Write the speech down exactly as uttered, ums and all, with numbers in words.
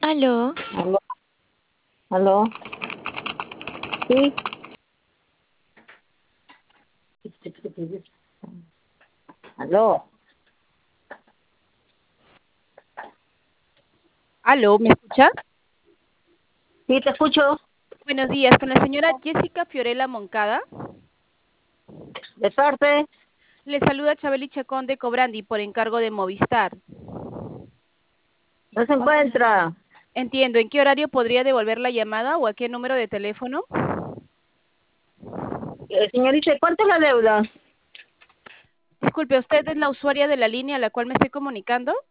Aló, Aló, aló, sí, aló, Aló, ¿me escucha? sí, te escucho, Buenos días, con la señora Jessica Fiorella Moncada. de parte, Le saluda Chabeli Chacón de Cobrandi por encargo de Movistar. no se encuentra. Entiendo, ¿en qué horario podría devolver la llamada o a qué número de teléfono? Eh, señorita, ¿cuánto es la deuda? Disculpe, ¿usted es la usuaria de la línea a la cual me estoy comunicando?